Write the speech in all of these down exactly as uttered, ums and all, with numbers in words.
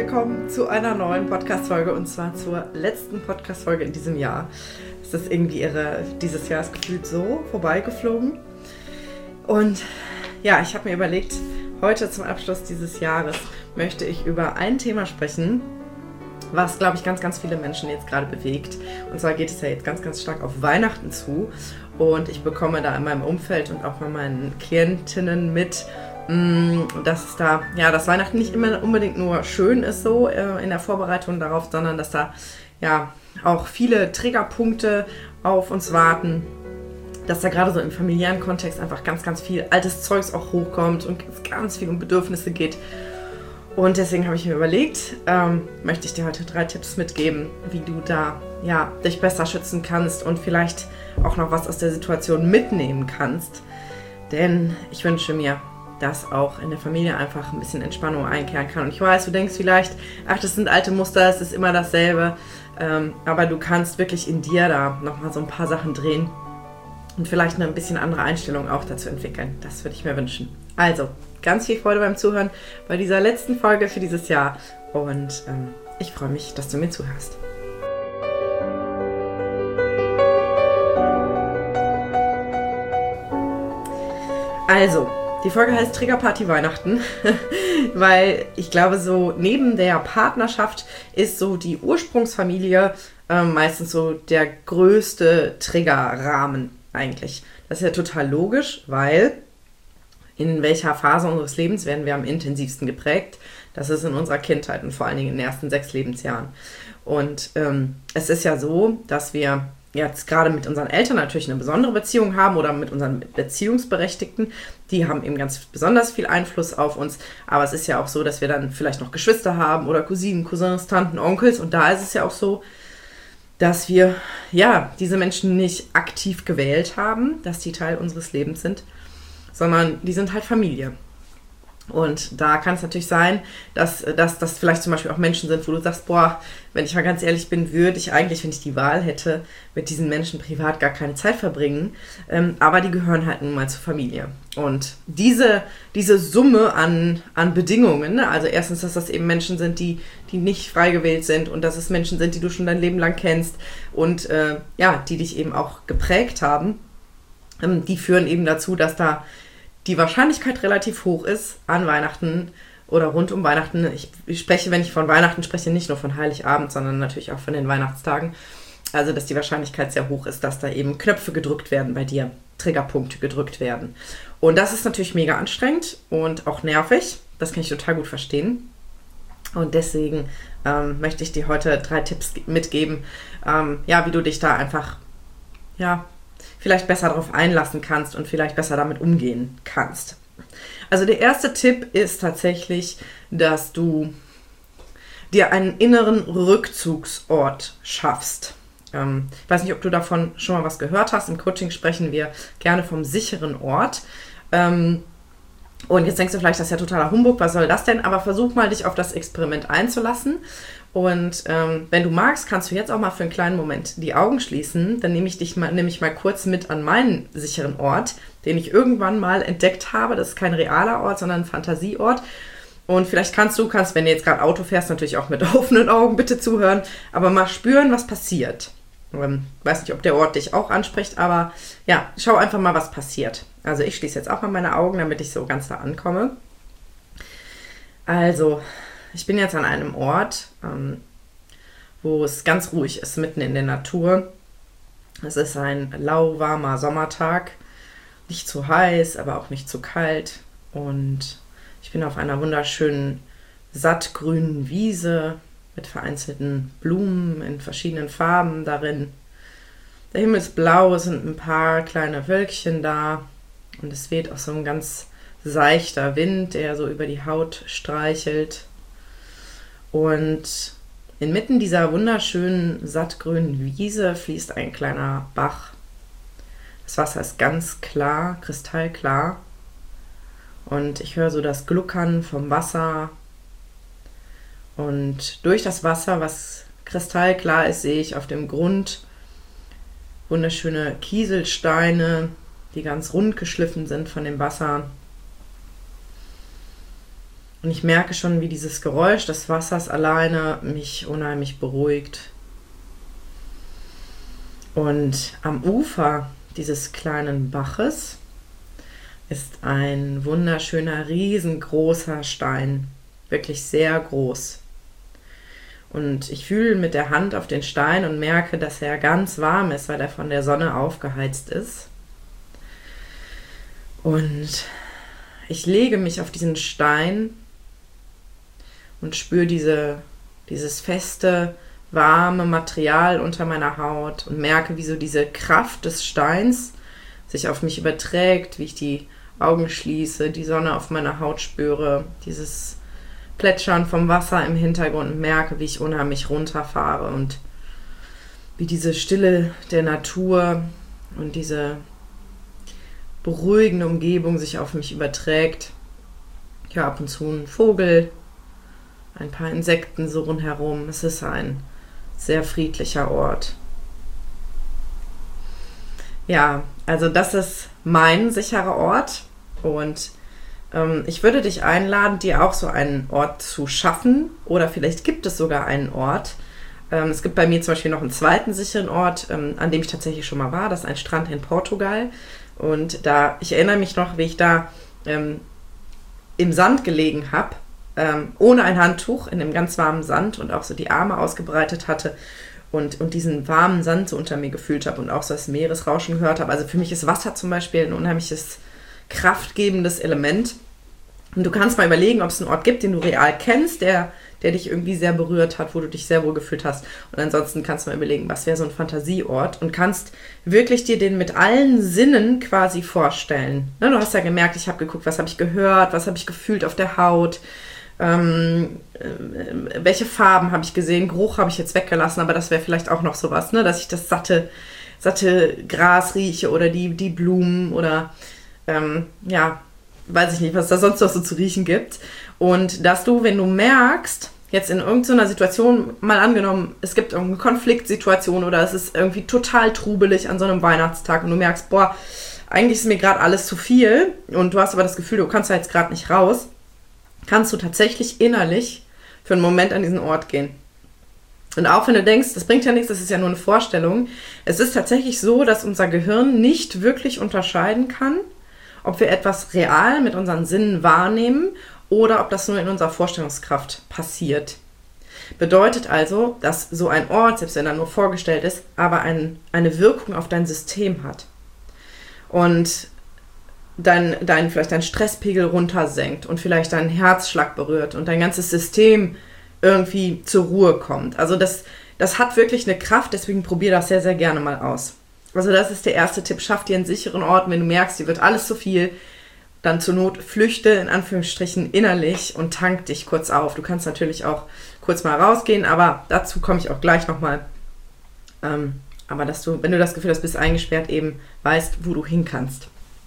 willkommen zu einer neuen Podcast-Folge und zwar zur letzten Podcast-Folge in diesem Jahr. Es ist irgendwie irre, dieses Jahr ist gefühlt so vorbeigeflogen. Und ja, ich habe mir überlegt, heute zum Abschluss dieses Jahres möchte ich über ein Thema sprechen, was, glaube ich, ganz, ganz viele Menschen jetzt gerade bewegt. Und zwar geht es ja jetzt ganz, ganz stark auf Weihnachten zu. Und ich bekomme da in meinem Umfeld und auch bei meinen Klientinnen mit, dass es da, ja, dass Weihnachten nicht immer unbedingt nur schön ist so äh, in der Vorbereitung darauf, sondern dass da ja auch viele Triggerpunkte auf uns warten, dass da gerade so im familiären Kontext einfach ganz, ganz viel altes Zeugs auch hochkommt und es ganz viel um Bedürfnisse geht. Und deswegen habe ich mir überlegt, ähm, möchte ich dir heute drei Tipps mitgeben, wie du da ja dich besser schützen kannst und vielleicht auch noch was aus der Situation mitnehmen kannst. Denn ich wünsche mir, dass auch in der Familie einfach ein bisschen Entspannung einkehren kann. Und ich weiß, du denkst vielleicht, ach, das sind alte Muster, es ist immer dasselbe. Ähm, aber du kannst wirklich in dir da nochmal so ein paar Sachen drehen und vielleicht eine ein bisschen andere Einstellung auch dazu entwickeln. Das würde ich mir wünschen. Also, ganz viel Freude beim Zuhören bei dieser letzten Folge für dieses Jahr. Und ähm, ich freue mich, dass du mir zuhörst. Also, die Folge heißt Triggerparty Weihnachten, weil ich glaube, so neben der Partnerschaft ist so die Ursprungsfamilie äh, meistens so der größte Triggerrahmen eigentlich. Das ist ja total logisch, weil in welcher Phase unseres Lebens werden wir am intensivsten geprägt? Das ist in unserer Kindheit und vor allen Dingen in den ersten sechs Lebensjahren. Und ähm, es ist ja so, dass wir jetzt gerade mit unseren Eltern natürlich eine besondere Beziehung haben oder mit unseren Beziehungsberechtigten, die haben eben ganz besonders viel Einfluss auf uns, aber es ist ja auch so, dass wir dann vielleicht noch Geschwister haben oder Cousinen, Cousins, Tanten, Onkels und da ist es ja auch so, dass wir ja diese Menschen nicht aktiv gewählt haben, dass die Teil unseres Lebens sind, sondern die sind halt Familie. Und da kann es natürlich sein, dass das vielleicht zum Beispiel auch Menschen sind, wo du sagst, boah, wenn ich mal ganz ehrlich bin, würde ich eigentlich, wenn ich die Wahl hätte, mit diesen Menschen privat gar keine Zeit verbringen. Ähm, aber die gehören halt nun mal zur Familie. Und diese, diese Summe an, an Bedingungen, ne? Also erstens, dass das eben Menschen sind, die, die nicht frei gewählt sind und dass es Menschen sind, die du schon dein Leben lang kennst und äh, ja, die dich eben auch geprägt haben, ähm, die führen eben dazu, dass da die Wahrscheinlichkeit relativ hoch ist an Weihnachten oder rund um Weihnachten. Ich, ich spreche, wenn ich von Weihnachten spreche, nicht nur von Heiligabend, sondern natürlich auch von den Weihnachtstagen. Also, dass die Wahrscheinlichkeit sehr hoch ist, dass da eben Knöpfe gedrückt werden bei dir, Triggerpunkte gedrückt werden. Und das ist natürlich mega anstrengend und auch nervig. Das kann ich total gut verstehen. Und deswegen ähm, möchte ich dir heute drei Tipps mitgeben, ähm, ja, wie du dich da einfach, ja, vielleicht besser darauf einlassen kannst und vielleicht besser damit umgehen kannst. Also der erste Tipp ist tatsächlich, dass du dir einen inneren Rückzugsort schaffst. Ähm, ich weiß nicht, ob du davon schon mal was gehört hast. Im Coaching sprechen wir gerne vom sicheren Ort. Ähm, und jetzt denkst du vielleicht, das ist ja totaler Humbug, was soll das denn? Aber versuch mal, dich auf das Experiment einzulassen. Und ähm, wenn du magst, kannst du jetzt auch mal für einen kleinen Moment die Augen schließen. Dann nehme ich dich mal, nehme ich mal kurz mit an meinen sicheren Ort, den ich irgendwann mal entdeckt habe. Das ist kein realer Ort, sondern ein Fantasieort. Und vielleicht kannst du, kannst, wenn du jetzt gerade Auto fährst, natürlich auch mit offenen Augen bitte zuhören, aber mal spüren, was passiert. Ähm, weiß nicht, ob der Ort dich auch anspricht, aber ja, schau einfach mal, was passiert. Also ich schließe jetzt auch mal meine Augen, damit ich so ganz da ankomme. Also, ich bin jetzt an einem Ort, ähm, wo es ganz ruhig ist, mitten in der Natur. Es ist ein lauwarmer Sommertag, nicht zu heiß, aber auch nicht zu kalt. Und ich bin auf einer wunderschönen, sattgrünen Wiese mit vereinzelten Blumen in verschiedenen Farben darin. Der Himmel ist blau, es sind ein paar kleine Wölkchen da und es weht auch so ein ganz seichter Wind, der so über die Haut streichelt. Und inmitten dieser wunderschönen, sattgrünen Wiese fließt ein kleiner Bach. Das Wasser ist ganz klar, kristallklar. Und ich höre so das Gluckern vom Wasser. Und durch das Wasser, was kristallklar ist, sehe ich auf dem Grund wunderschöne Und ich merke schon, wie dieses Geräusch des Wassers alleine mich unheimlich beruhigt. Und am Ufer dieses kleinen Baches ist ein wunderschöner, riesengroßer Stein. Wirklich sehr groß. Und ich fühle mit der Hand auf den Stein und merke, dass er ganz warm ist, weil er von der Sonne aufgeheizt ist. Und ich lege mich auf diesen Stein und spüre diese, dieses feste, warme Material unter meiner Haut und merke, wie so diese Kraft des Steins sich auf mich überträgt, wie ich die Augen schließe, die Sonne auf meiner Haut spüre, dieses Plätschern vom Wasser im Hintergrund, merke, wie ich unheimlich runterfahre und wie diese Stille der Natur und diese beruhigende Umgebung sich auf mich überträgt. Ich höre ab und zu einen Vogel, ein paar Insekten so rundherum. Es ist ein sehr friedlicher Ort. Ja, also das ist mein sicherer Ort und ähm, ich würde dich einladen, dir auch so einen Ort zu schaffen oder vielleicht gibt es sogar einen Ort. Ähm, es gibt bei mir zum Beispiel noch einen zweiten sicheren Ort, ähm, an dem ich tatsächlich schon mal war. Das ist ein Strand in Portugal und da, ich erinnere mich noch, wie ich da ähm, im Sand gelegen habe, ähm, ohne ein Handtuch, in dem ganz warmen Sand und auch so die Arme ausgebreitet hatte. Und, und diesen warmen Sand so unter mir gefühlt habe und auch so das Meeresrauschen gehört habe. Also für mich ist Wasser zum Beispiel ein unheimliches kraftgebendes Element. Und du kannst mal überlegen, ob es einen Ort gibt, den du real kennst, der, der dich irgendwie sehr berührt hat, wo du dich sehr wohl gefühlt hast. Und ansonsten kannst du mal überlegen, was wäre so ein Fantasieort und kannst wirklich dir den mit allen Sinnen quasi vorstellen. Ne, du hast ja gemerkt, ich habe geguckt, was habe ich gehört, was habe ich gefühlt auf der Haut. Ähm, äh, welche Farben habe ich gesehen, Geruch habe ich jetzt weggelassen, aber das wäre vielleicht auch noch sowas, ne, dass ich das satte, satte Gras rieche oder die, die Blumen oder ähm, ja, weiß ich nicht, was da sonst noch so zu riechen gibt. Und dass du, wenn du merkst, jetzt in irgendeiner Situation, mal angenommen, es gibt irgendeine Konfliktsituation oder es ist irgendwie total trubelig an so einem Weihnachtstag und du merkst, boah, eigentlich ist mir gerade alles zu viel und du hast aber das Gefühl, du kannst da jetzt gerade nicht raus, kannst du tatsächlich innerlich für einen Moment an diesen Ort gehen. Und auch wenn du denkst, das bringt ja nichts, das ist ja nur eine Vorstellung, es ist tatsächlich so, dass unser Gehirn nicht wirklich unterscheiden kann, ob wir etwas real mit unseren Sinnen wahrnehmen oder ob das nur in unserer Vorstellungskraft passiert. Bedeutet also, dass so ein Ort, selbst wenn er nur vorgestellt ist, aber ein, eine Wirkung auf dein System hat. Und dein, dein, vielleicht dein Stresspegel runtersenkt und vielleicht deinen Herzschlag berührt und dein ganzes System irgendwie zur Ruhe kommt. Also das, das hat wirklich eine Kraft, deswegen probier das sehr, sehr gerne mal aus. Also das ist der erste Tipp, schaff dir einen sicheren Ort, wenn du merkst, dir wird alles zu viel, dann zur Not flüchte in Anführungsstrichen innerlich und tank dich kurz auf. Du kannst natürlich auch kurz mal rausgehen, aber dazu komme ich auch gleich nochmal. Ähm, aber dass du, wenn du das Gefühl hast, bist eingesperrt, eben weißt, wo du hin kannst.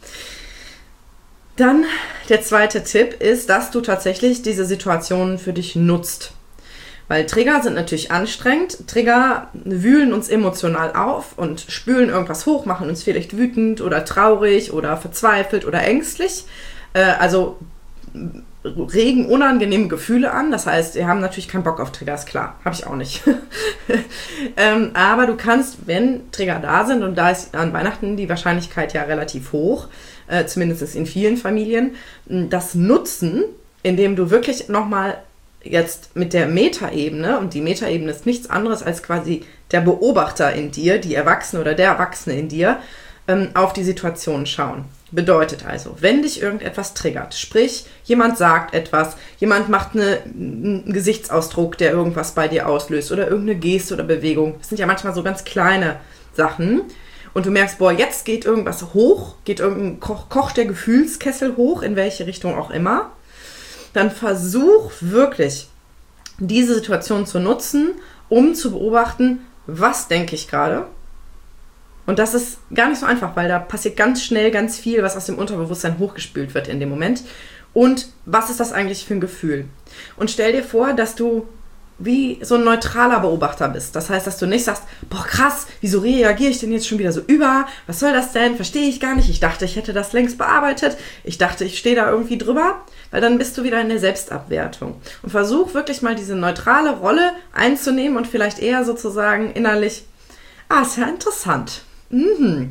Dann der zweite Tipp ist, dass du tatsächlich diese Situationen für dich nutzt. Weil Trigger sind natürlich anstrengend. Trigger wühlen uns emotional auf und spülen irgendwas hoch, machen uns vielleicht wütend oder traurig oder verzweifelt oder ängstlich. Äh, also regen unangenehme Gefühle an. Das heißt, wir haben natürlich keinen Bock auf Trigger, ist klar. Habe ich auch nicht. ähm, aber du kannst, wenn Trigger da sind, und da ist an Weihnachten die Wahrscheinlichkeit ja relativ hoch, äh, zumindest in vielen Familien, das nutzen, indem du wirklich nochmal jetzt mit der Metaebene, und die Metaebene ist nichts anderes als quasi der Beobachter in dir, die Erwachsene oder der Erwachsene in dir, ähm, auf die Situation schauen. Bedeutet also, wenn dich irgendetwas triggert, sprich, jemand sagt etwas, jemand macht eine, einen Gesichtsausdruck, der irgendwas bei dir auslöst oder irgendeine Geste oder Bewegung. Das sind ja manchmal so ganz kleine Sachen. Und du merkst, boah, jetzt geht irgendwas hoch, geht irgendein Koch, kocht der Gefühlskessel hoch, in welche Richtung auch immer. Dann versuch wirklich, diese Situation zu nutzen, um zu beobachten, was denke ich gerade. Und das ist gar nicht so einfach, weil da passiert ganz schnell ganz viel, was aus dem Unterbewusstsein hochgespült wird in dem Moment. Und was ist das eigentlich für ein Gefühl? Und stell dir vor, dass du wie so ein neutraler Beobachter bist. Das heißt, dass du nicht sagst, boah krass, wieso reagiere ich denn jetzt schon wieder so über? Was soll das denn? Verstehe ich gar nicht. Ich dachte, ich hätte das längst bearbeitet. Ich dachte, ich stehe da irgendwie drüber. Weil dann bist du wieder in der Selbstabwertung. Und versuch wirklich mal diese neutrale Rolle einzunehmen und vielleicht eher sozusagen innerlich, ah, ist ja interessant. Mhm.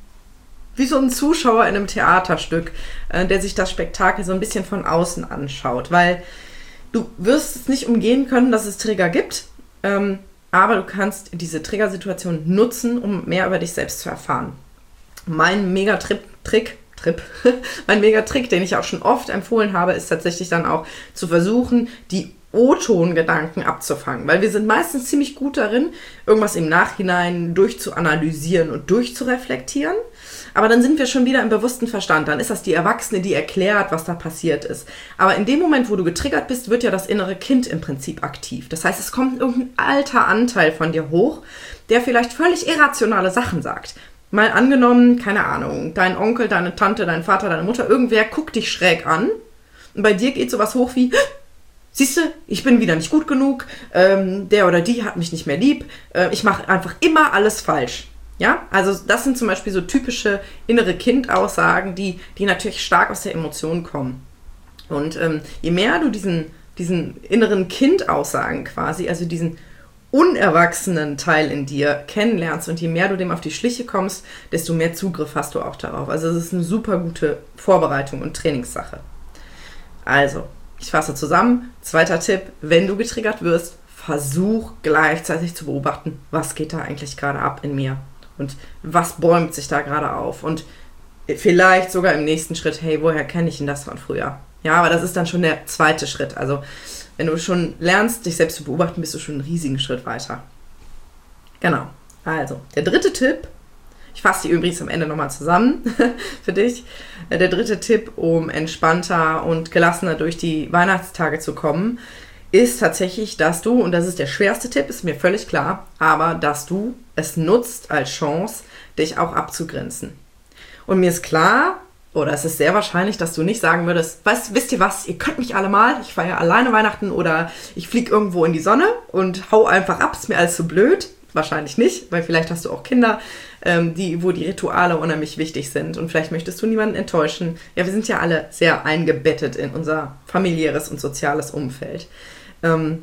Wie so ein Zuschauer in einem Theaterstück, äh, der sich das Spektakel so ein bisschen von außen anschaut. Weil du wirst es nicht umgehen können, dass es Trigger gibt, ähm, aber du kannst diese Triggersituation nutzen, um mehr über dich selbst zu erfahren. Mein Megatrick, Trip, mein Megatrick, den ich auch schon oft empfohlen habe, ist tatsächlich dann auch zu versuchen, die O-Ton-Gedanken abzufangen, weil wir sind meistens ziemlich gut darin, irgendwas im Nachhinein durchzuanalysieren und durchzureflektieren, aber dann sind wir schon wieder im bewussten Verstand, dann ist das die Erwachsene, die erklärt, was da passiert ist. Aber in dem Moment, wo du getriggert bist, wird ja das innere Kind im Prinzip aktiv. Das heißt, es kommt irgendein alter Anteil von dir hoch, der vielleicht völlig irrationale Sachen sagt. Mal angenommen, keine Ahnung, dein Onkel, deine Tante, dein Vater, deine Mutter, irgendwer guckt dich schräg an und bei dir geht sowas hoch wie, siehst du, ich bin wieder nicht gut genug, ähm, der oder die hat mich nicht mehr lieb, äh, ich mache einfach immer alles falsch. Ja, also das sind zum Beispiel so typische innere Kind-Aussagen, die, die natürlich stark aus der Emotion kommen. Und ähm, je mehr du diesen, diesen inneren Kind-Aussagen quasi, also diesen unerwachsenen Teil in dir kennenlernst und je mehr du dem auf die Schliche kommst, desto mehr Zugriff hast du auch darauf. Also es ist eine super gute Vorbereitung und Trainingssache. Also, ich fasse zusammen. Zweiter Tipp, wenn du getriggert wirst, versuch gleichzeitig zu beobachten, was geht da eigentlich gerade ab in mir und was bäumt sich da gerade auf und vielleicht sogar im nächsten Schritt, hey, woher kenne ich denn das von früher? Ja, aber das ist dann schon der zweite Schritt. Also wenn du schon lernst, dich selbst zu beobachten, bist du schon einen riesigen Schritt weiter. Genau. Also, der dritte Tipp, ich fasse die übrigens am Ende nochmal zusammen für dich. Der dritte Tipp, um entspannter und gelassener durch die Weihnachtstage zu kommen, ist tatsächlich, dass du, und das ist der schwerste Tipp, ist mir völlig klar, aber dass du es nutzt als Chance, dich auch abzugrenzen. Und mir ist klar, oder es ist sehr wahrscheinlich, dass du nicht sagen würdest, weißt, wisst ihr was, ihr könnt mich alle mal, ich feiere alleine Weihnachten oder ich fliege irgendwo in die Sonne und hau einfach ab, ist mir alles so blöd. Wahrscheinlich nicht, weil vielleicht hast du auch Kinder, ähm, die, wo die Rituale unheimlich wichtig sind und vielleicht möchtest du niemanden enttäuschen. Ja, wir sind ja alle sehr eingebettet in unser familiäres und soziales Umfeld. Ähm,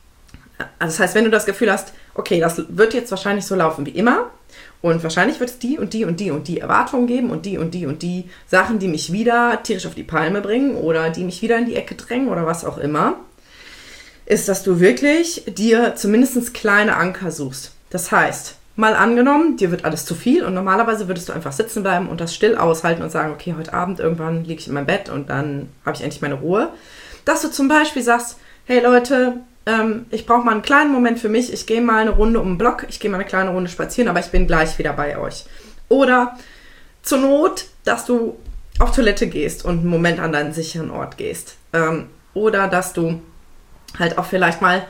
also das heißt, wenn du das Gefühl hast, okay, das wird jetzt wahrscheinlich so laufen wie immer und wahrscheinlich wird es die und die und die und die Erwartungen geben und die und die und die Sachen, die mich wieder tierisch auf die Palme bringen oder die mich wieder in die Ecke drängen oder was auch immer, ist, dass du wirklich dir zumindest kleine Anker suchst. Das heißt, mal angenommen, dir wird alles zu viel und normalerweise würdest du einfach sitzen bleiben und das still aushalten und sagen, okay, heute Abend irgendwann liege ich in meinem Bett und dann habe ich endlich meine Ruhe. Dass du zum Beispiel sagst, hey Leute, ähm, ich brauche mal einen kleinen Moment für mich, ich gehe mal eine Runde um den Block, ich gehe mal eine kleine Runde spazieren, aber ich bin gleich wieder bei euch. Oder zur Not, dass du auf Toilette gehst und einen Moment an deinen sicheren Ort gehst. Ähm, oder dass du halt auch vielleicht mal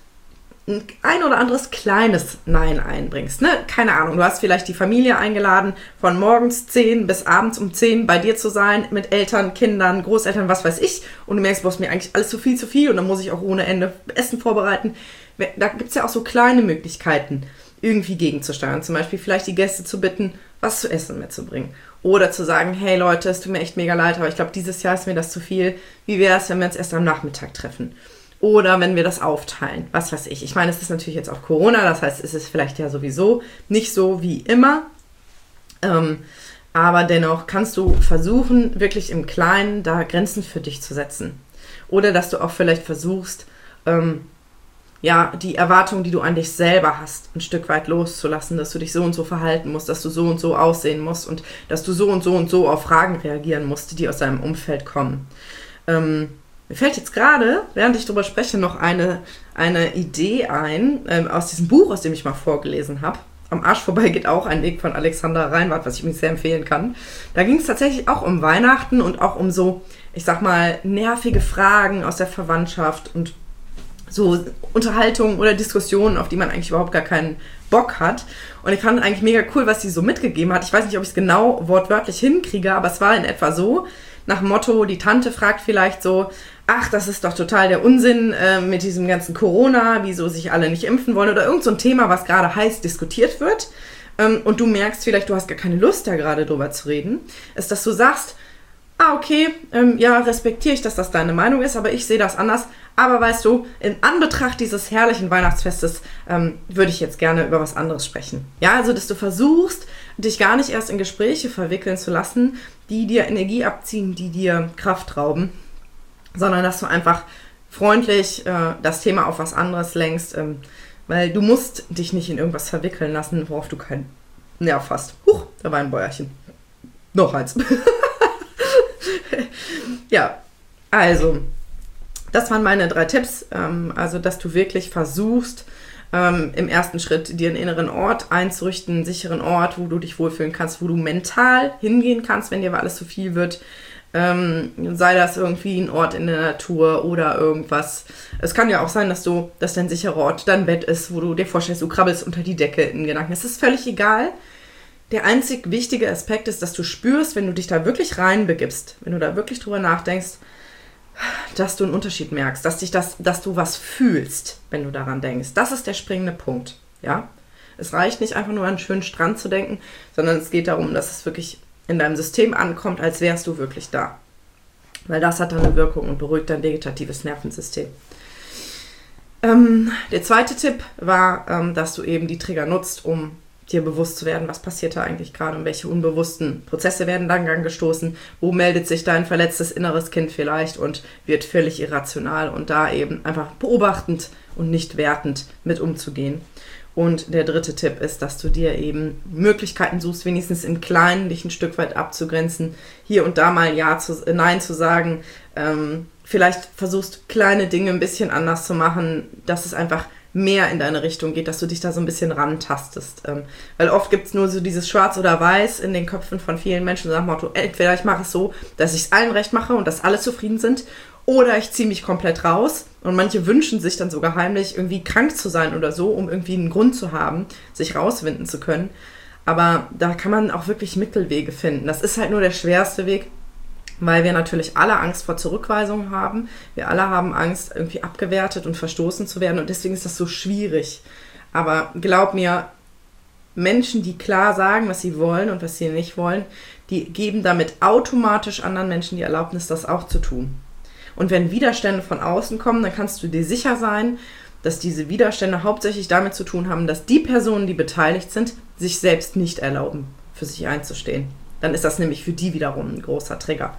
ein oder anderes kleines Nein einbringst. Ne? Keine Ahnung, du hast vielleicht die Familie eingeladen, von morgens zehn bis abends um zehn bei dir zu sein, mit Eltern, Kindern, Großeltern, was weiß ich. Und du merkst, boah, ist mir eigentlich alles zu viel, zu viel und dann muss ich auch ohne Ende Essen vorbereiten. Da gibt es ja auch so kleine Möglichkeiten, irgendwie gegenzusteuern. Zum Beispiel vielleicht die Gäste zu bitten, was zu essen mitzubringen. Oder zu sagen, hey Leute, es tut mir echt mega leid, aber ich glaube, dieses Jahr ist mir das zu viel. Wie wäre es, wenn wir uns erst am Nachmittag treffen? Oder wenn wir das aufteilen, was weiß ich. Ich meine, es ist natürlich jetzt auch Corona, das heißt, es ist vielleicht ja sowieso nicht so wie immer. Ähm, aber dennoch kannst du versuchen, wirklich im Kleinen da Grenzen für dich zu setzen. Oder dass du auch vielleicht versuchst, ähm, ja, die Erwartungen, die du an dich selber hast, ein Stück weit loszulassen, dass du dich so und so verhalten musst, dass du so und so aussehen musst und dass du so und so und so auf Fragen reagieren musst, die aus deinem Umfeld kommen. Ähm, Mir fällt jetzt gerade, während ich darüber spreche, noch eine, eine Idee ein, ähm, aus diesem Buch, aus dem ich mal vorgelesen habe. Am Arsch vorbei geht auch ein Weg von Alexander Reinwart, was ich mir sehr empfehlen kann. Da ging es tatsächlich auch um Weihnachten und auch um so, ich sag mal, nervige Fragen aus der Verwandtschaft und so Unterhaltungen oder Diskussionen, auf die man eigentlich überhaupt gar keinen Bock hat. Und ich fand eigentlich mega cool, was sie so mitgegeben hat. Ich weiß nicht, ob ich es genau wortwörtlich hinkriege, aber es war in etwa so, nach dem Motto, die Tante fragt vielleicht so, ach, das ist doch total der Unsinn äh, mit diesem ganzen Corona, wieso sich alle nicht impfen wollen oder irgend so ein Thema, was gerade heiß diskutiert wird. Ähm, und du merkst vielleicht, du hast gar keine Lust, da gerade drüber zu reden, ist, dass du sagst, ah, okay, ähm, ja, respektiere ich, dass das deine Meinung ist, aber ich sehe das anders. Aber weißt du, in Anbetracht dieses herrlichen Weihnachtsfestes ähm, würde ich jetzt gerne über was anderes sprechen. Ja, also, dass du versuchst, dich gar nicht erst in Gespräche verwickeln zu lassen, die dir Energie abziehen, die dir Kraft rauben, sondern dass du einfach freundlich äh, das Thema auf was anderes lenkst, ähm, weil du musst dich nicht in irgendwas verwickeln lassen, worauf du keinen Nerv hast. Huch, da war ein Bäuerchen. Noch eins. Ja, also, das waren meine drei Tipps. Ähm, also, dass du wirklich versuchst, ähm, im ersten Schritt dir einen inneren Ort einzurichten, einen sicheren Ort, wo du dich wohlfühlen kannst, wo du mental hingehen kannst, wenn dir aber alles zu viel wird. Ähm, sei das irgendwie ein Ort in der Natur oder irgendwas. Es kann ja auch sein, dass du, dass dein sicherer Ort dein Bett ist, wo du dir vorstellst, du krabbelst unter die Decke in Gedanken. Es ist völlig egal. Der einzig wichtige Aspekt ist, dass du spürst, wenn du dich da wirklich reinbegibst, wenn du da wirklich drüber nachdenkst, dass du einen Unterschied merkst, dass dich das, dass du was fühlst, wenn du daran denkst. Das ist der springende Punkt, ja. Es reicht nicht einfach nur an einen schönen Strand zu denken, sondern es geht darum, dass es wirklich in deinem System ankommt, als wärst du wirklich da. Weil das hat dann eine Wirkung und beruhigt dein vegetatives Nervensystem. Ähm, der zweite Tipp war, ähm, dass du eben die Trigger nutzt, um dir bewusst zu werden, was passiert da eigentlich gerade und welche unbewussten Prozesse werden dann angestoßen, wo meldet sich dein verletztes inneres Kind vielleicht und wird völlig irrational und da eben einfach beobachtend und nicht wertend mit umzugehen. Und der dritte Tipp ist, dass du dir eben Möglichkeiten suchst, wenigstens im Kleinen dich ein Stück weit abzugrenzen, hier und da mal Ja zu, Nein zu sagen, ähm, vielleicht versuchst, kleine Dinge ein bisschen anders zu machen, dass es einfach mehr in deine Richtung geht, dass du dich da so ein bisschen rantastest. Ähm, weil oft gibt es nur so dieses Schwarz oder Weiß in den Köpfen von vielen Menschen, nach dem Motto, entweder ich mache es so, dass ich es allen recht mache und dass alle zufrieden sind, oder ich ziehe mich komplett raus. Und manche wünschen sich dann sogar heimlich, irgendwie krank zu sein oder so, um irgendwie einen Grund zu haben, sich rauswinden zu können. Aber da kann man auch wirklich Mittelwege finden. Das ist halt nur der schwerste Weg, weil wir natürlich alle Angst vor Zurückweisung haben. Wir alle haben Angst, irgendwie abgewertet und verstoßen zu werden und deswegen ist das so schwierig. Aber glaub mir, Menschen, die klar sagen, was sie wollen und was sie nicht wollen, die geben damit automatisch anderen Menschen die Erlaubnis, das auch zu tun. Und wenn Widerstände von außen kommen, dann kannst du dir sicher sein, dass diese Widerstände hauptsächlich damit zu tun haben, dass die Personen, die beteiligt sind, sich selbst nicht erlauben, für sich einzustehen. Dann ist das nämlich für die wiederum ein großer Trigger.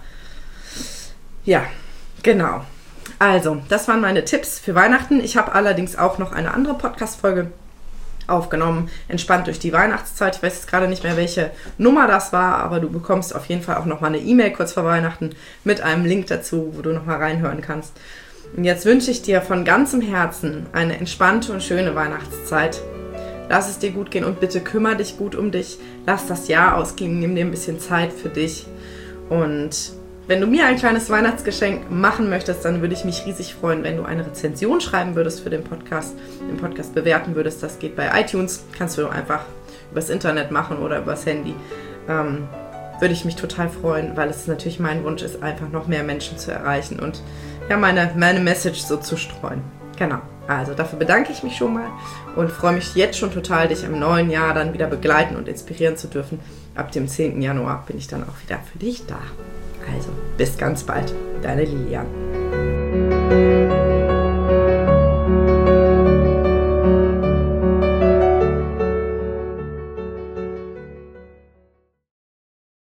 Ja, genau. Also, das waren meine Tipps für Weihnachten. Ich habe allerdings auch noch eine andere Podcast-Folge aufgenommen, entspannt durch die Weihnachtszeit. Ich weiß jetzt gerade nicht mehr, welche Nummer das war, aber du bekommst auf jeden Fall auch nochmal eine E-Mail kurz vor Weihnachten mit einem Link dazu, wo du nochmal reinhören kannst. Und jetzt wünsche ich dir von ganzem Herzen eine entspannte und schöne Weihnachtszeit. Lass es dir gut gehen und bitte kümmere dich gut um dich. Lass das Jahr ausklingen, nimm dir ein bisschen Zeit für dich. Und wenn du mir ein kleines Weihnachtsgeschenk machen möchtest, dann würde ich mich riesig freuen, wenn du eine Rezension schreiben würdest für den Podcast, den Podcast bewerten würdest. Das geht bei iTunes, kannst du einfach übers Internet machen oder übers Handy. Ähm, würde ich mich total freuen, weil es natürlich mein Wunsch ist, einfach noch mehr Menschen zu erreichen und ja, meine, meine Message so zu streuen. Genau, also dafür bedanke ich mich schon mal und freue mich jetzt schon total, dich im neuen Jahr dann wieder begleiten und inspirieren zu dürfen. Ab dem zehnten Januar bin ich dann auch wieder für dich da. Also, bis ganz bald, deine Lilian.